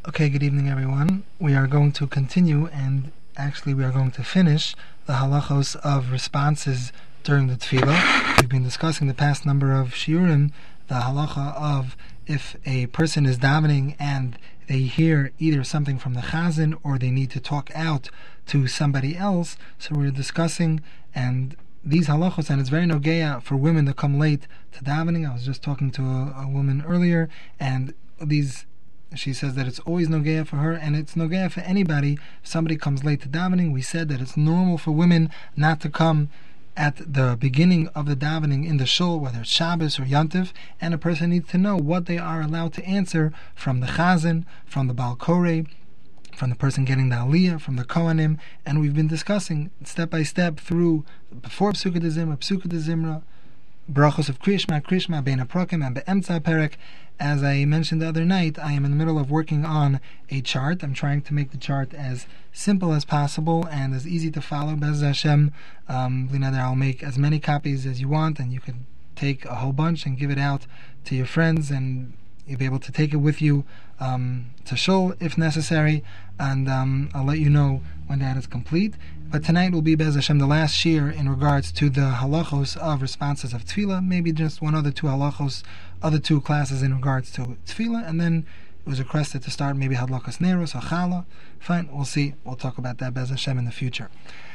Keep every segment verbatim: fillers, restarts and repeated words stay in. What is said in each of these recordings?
Okay, good evening everyone. We are going to continue and actually we are going to finish the halachos of responses during the tefillah. We've been discussing the past number of shiurim, the halacha of if a person is davening and they hear either something from the chazan or they need to talk out to somebody else. So we're discussing and these halachos, and it's very nogeya for women to come late to davening. I was just talking to a, a woman earlier, and these she says that it's always nogeya for her, and it's nogeya for anybody. If somebody comes late to davening, we said that it's normal for women not to come at the beginning of the davening in the shul, whether it's Shabbos or Yantiv, and a person needs to know what they are allowed to answer from the chazan, from the Baal Koreh, from the person getting the aliyah, from the kohanim, and we've been discussing step by step through before Psukkah de Zimra, Psukkah de Zimra, brachos of Krishma, Krishma, Bein HaPrakim, and Be'emtza Perek. As I mentioned the other night, I am in the middle of working on a chart. I'm trying to make the chart as simple as possible and as easy to follow. Bez Hashem, um, I'll make as many copies as you want, and you can take a whole bunch and give it out to your friends, and you'll be able to take it with you um, to shul if necessary, and um, I'll let you know when that is complete. But tonight will be, Bez Hashem, the last shir in regards to the halachos of responses of tefillah, maybe just one other two halachos, other two classes in regards to tefillah, and then it was requested to start maybe hadlakas neros or challah. Fine, we'll see. We'll talk about that, Bez Hashem, in the future.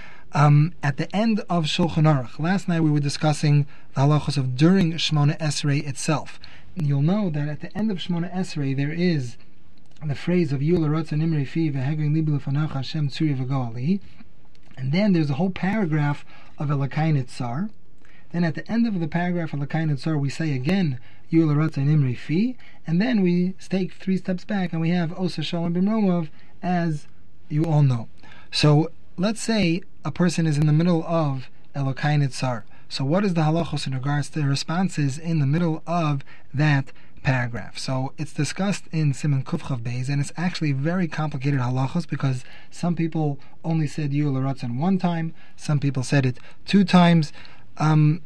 Um, at the end of Shulchan Aruch, last night we were discussing the halachos of during Shmona Esrei itself. You'll know that at the end of Shmona Esrei there is the phrase of Yul Ratzon Imrei Fi V'Hegrin Libu Lefanach Hashem Tzuri V'Go Ali, and then there's a whole paragraph of Elokai Nitzar. Then at the end of the paragraph of Elokai Nitzar we say again Yul Ratzon Imrei Fi, and then we take three steps back and we have Osa Shalom B'Mromov, as you all know. So let's say a person is in the middle of Elokai Nitzar. So what is the halachos in regards to the responses in the middle of that paragraph? So it's discussed in Siman Kuf Chav Beis, and it's actually very complicated halachos because some people only said Yul Ratzon one time, some people said it two times. Um,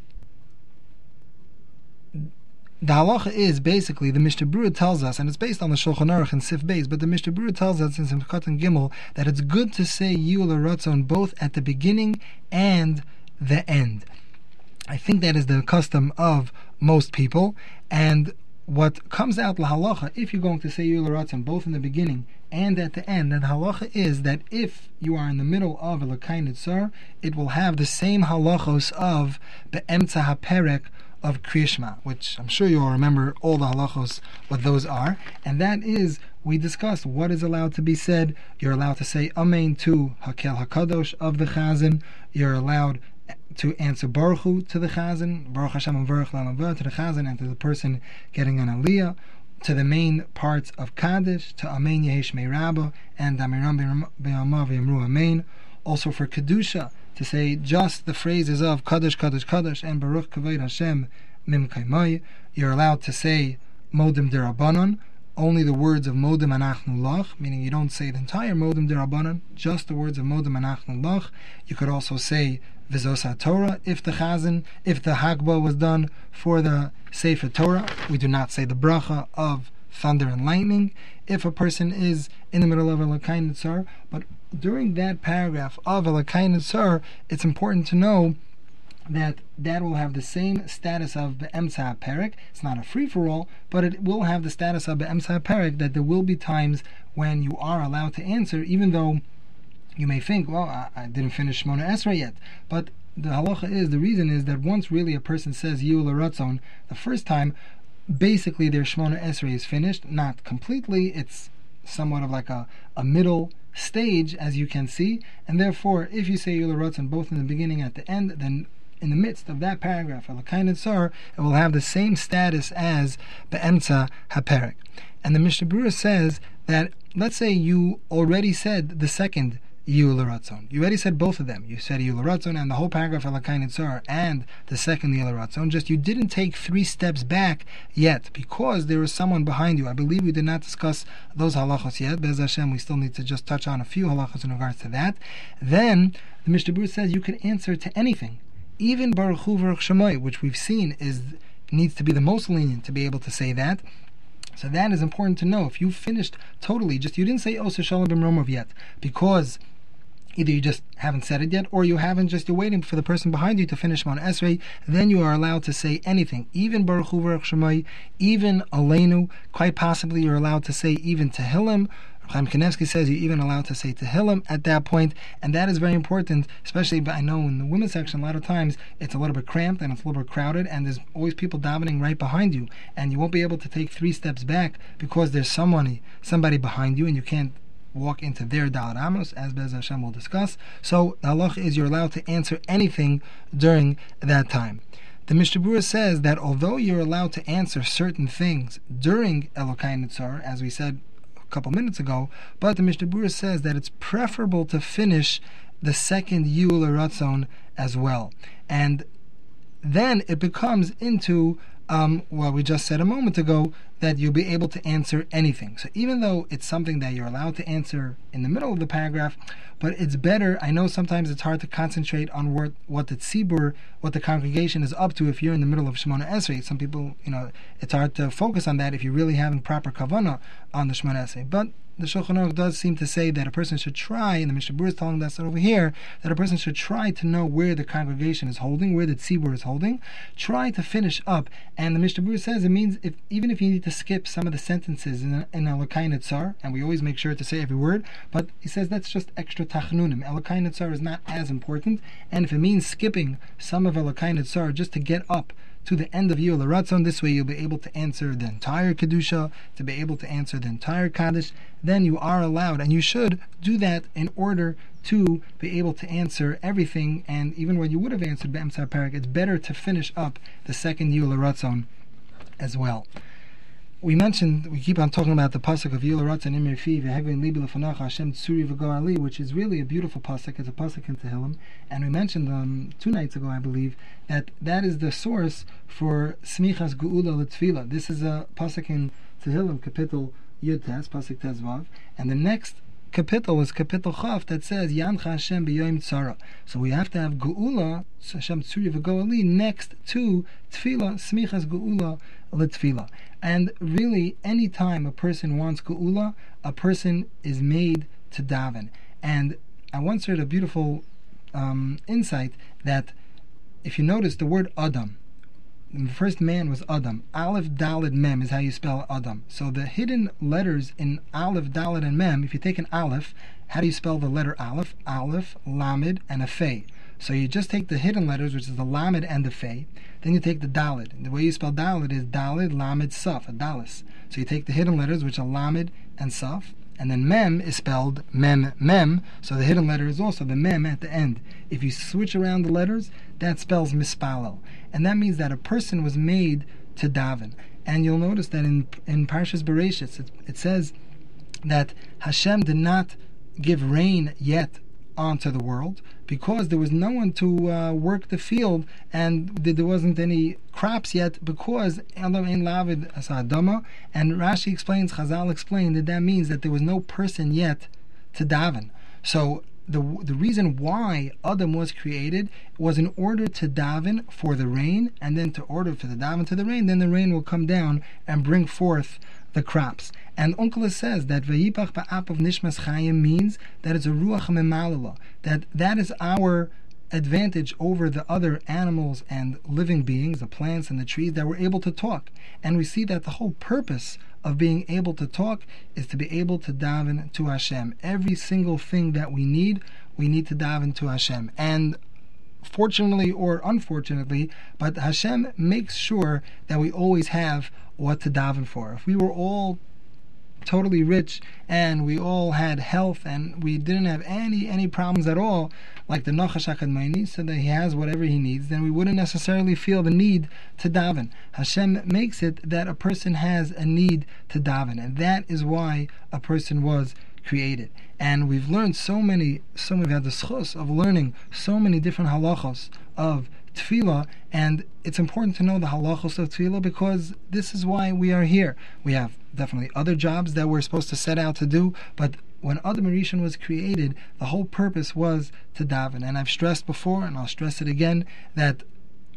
the halacha is basically, the Mishnah Berurah tells us, and it's based on the Shulchan Aruch and Sif Beis, but the Mishnah Berurah tells us in Simchat and Gimel that it's good to say Yul Ratzon both at the beginning and the end. I think that is the custom of most people, and what comes out la halacha, if you're going to say Yul Ratzon both in the beginning and at the end, then halacha is that if you are in the middle of Elokai Nitzar, it will have the same halachos of Be'emtza HaPerek of Krishma, which I'm sure you all remember all the halachos, what those are, and that is, we discussed what is allowed to be said. You're allowed to say Amen to Hakel HaKadosh of the Chazan, you're allowed to answer Baruch Hu to the Chazan, Baruch Hashem and Baruch Lamavah to the Chazan and to the person getting an Aliyah, to the main parts of Kaddish, to Amen Yehesh Mei Rabba and Amiram Be'amav Yamru Amen. Also for Kedusha, to say just the phrases of Kaddish, Kaddish, Kaddish and Baruch Kavod Hashem Mim Kaimai. You're allowed to say Modim Derabanan, only the words of Modim Anachnu Lach, meaning you don't say the entire Modim Derabanan, just the words of Modim Anachnu Lach. You could also say Vizos Torah if the Chazan, if the Hagbah was done for the Sefer Torah. We do not say the bracha of thunder and lightning if a person is in the middle of Elokai Nitzar. But during that paragraph of Elokai Nitzar, it's important to know that that will have the same status of Be'emtza HaPerek. It's not a free-for-all, but it will have the status of Be'emtza HaPerek, that there will be times when you are allowed to answer, even though you may think, well, I, I didn't finish Shmona Esrei yet. But the halacha is, the reason is that once really a person says Yul Ratzon the first time, basically their Shmona Esrei is finished. Not completely, it's somewhat of like a, a middle stage, as you can see, and therefore if you say Yul Ratzon both in the beginning and at the end, then in the midst of that paragraph, Elokai Nitzar, it will have the same status as Be'emtza HaPerek. And the Mishnah Berurah says that, let's say you already said the second Yul Ratzon. You already said both of them. You said Yul Ratzon and the whole paragraph of Elokai Nitzar and the second Yul Ratzon. Just you didn't take three steps back yet because there was someone behind you. I believe we did not discuss those halachos yet. Bez Hashem, we still need to just touch on a few halachos in regards to that. Then the Mishnah Berurah says you could answer to anything. Even Baruch Hu Baruch Shemai, which we've seen is needs to be the most lenient to be able to say that. So that is important to know. If you finished totally, just you didn't say Oser Shalom B'Mromov yet, because either you just haven't said it yet, or you haven't, just you're waiting for the person behind you to finish Shemona Esrei, then you are allowed to say anything. Even Baruch Hu Baruch Shemai, even Aleinu, quite possibly you're allowed to say even Tehillim. Chaim Kanevsky says you're even allowed to say Tehillim at that point, and that is very important, especially, but I know in the women's section a lot of times it's a little bit cramped and it's a little bit crowded, and there's always people davening right behind you, and you won't be able to take three steps back because there's somebody, somebody behind you, and you can't walk into their Dalet Amos, as Bez Hashem will discuss. So the halacha is you're allowed to answer anything during that time. The Mishnah Berurah says that although you're allowed to answer certain things during Elokai Nitzar, as we said couple minutes ago, but the Mishnah Berurah says that it's preferable to finish the second Yul Ratzon as well, and then it becomes into um, what we just said a moment ago, that you'll be able to answer anything. So even though it's something that you're allowed to answer in the middle of the paragraph, but it's better. I know sometimes it's hard to concentrate on what, what the tzibur, what the congregation is up to if you're in the middle of Shemona Esrei. Some people, you know, it's hard to focus on that if you really haven't proper kavanah on the Shemona Esrei. But the Shulchan Aruch does seem to say that a person should try, and the Mishnah Berurah is telling us over here, that a person should try to know where the congregation is holding, where the tzibur is holding, try to finish up. And the Mishnah Berurah says it means if even if you need to skip some of the sentences in in Elokai Nitzar, and we always make sure to say every word, but he says that's just extra tachnunim. Elokai Nitzar is not as important, and if it means skipping some of Elokai Nitzar just to get up to the end of Yul Ratzon, this way you'll be able to answer the entire Kedusha, to be able to answer the entire Kaddish, then you are allowed, and you should do that in order to be able to answer everything, and even when you would have answered Be'emtzah Parak, it's better to finish up the second Yul Ratzon as well. We mentioned, we keep on talking about the pasuk of Yul Ratzon Imir Fi V'Hegvin Libi L'Fanacha Hashem Tzuri V'Go Ali, which is really a beautiful pasuk. It's a pasuk in Tehillim, and we mentioned um, two nights ago, I believe, that that is the source for Smichas Geula L'Tfila. This is a pasuk in Tehillim, Kapitel Yud Tes, pasuk Tezvav, and the next Kapitel is Kapitel Chaf that says Yancha Hashem B'Yoyim Tzara. So we have to have Geula Hashem Tzuri V'Go Ali next to Tfila, Smichas Geula L'Tfila. And really, any time a person wants Geula, a person is made to daven. And I once heard a beautiful um, insight that if you notice the word Adam, the first man was Adam. Aleph, Daled, Mem is how you spell Adam. So the hidden letters in Aleph, Daled, and Mem, if you take an Aleph, how do you spell the letter Aleph? Aleph, Lamed, and a Fei. So you just take the hidden letters, which is the Lamed and the Fei, then you take the Daled. And the way you spell Daled is Daled, Lamed, Saf, a Dalis. So you take the hidden letters, which are Lamed and Saf, and then Mem is spelled Mem, Mem, so the hidden letter is also the Mem at the end. If you switch around the letters, that spells Mispalel. And that means that a person was made to daven. And you'll notice that in in Parshas Bereshit, it, it says that Hashem did not give rain yet onto the world because there was no one to uh, work the field, and there wasn't any crops yet because Elam Ein Lavid Asa Adama. And Rashi explains, Chazal explained that that means that there was no person yet to daven. So the the reason why Adam was created was in order to daven for the rain, and then to order for the daven to the rain, then the rain will come down and bring forth the crops. And Onkelos says that Vayipach Ba'apav Nishmas Chayim means that it's a Ruach Memalala, that that is our advantage over the other animals and living beings, the plants and the trees, that we're able to talk. And we see that the whole purpose of being able to talk is to be able to daven to Hashem. Every single thing that we need, we need to daven to Hashem. And fortunately or unfortunately, but Hashem makes sure that we always have what to daven for. If we were all totally rich and we all had health and we didn't have any any problems at all, like the Nachash HaKadmoni, so that he has whatever he needs, then we wouldn't necessarily feel the need to daven. Hashem makes it that a person has a need to daven, and that is why a person was created. And we've learned so many, so we've had the schus of learning so many different halachos of tefillah, and it's important to know the halachos of tefillah because this is why we are here. We have definitely other jobs that we're supposed to set out to do, but when Adam Rishon was created, the whole purpose was to daven. And I've stressed before, and I'll stress it again, that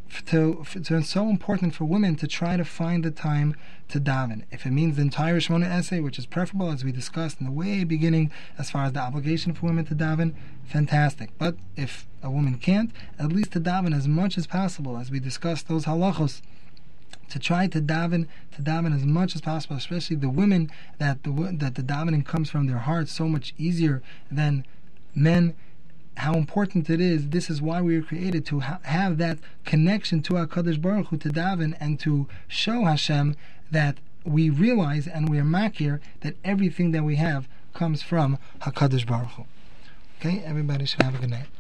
To, to, it's so important for women to try to find the time to daven. If it means the entire Shemona essay, which is preferable, as we discussed in the way beginning, as far as the obligation for women to daven, fantastic. But if a woman can't, at least to daven as much as possible, as we discussed those halachos, to try to daven, to daven as much as possible, especially the women that the that the davening comes from their hearts so much easier than men. How important it is. This is why we were created, to ha- have that connection to HaKadosh Baruch Hu, to daven, and to show Hashem that we realize and we are makir that everything that we have comes from HaKadosh Baruch Hu. Okay, everybody should have a good night.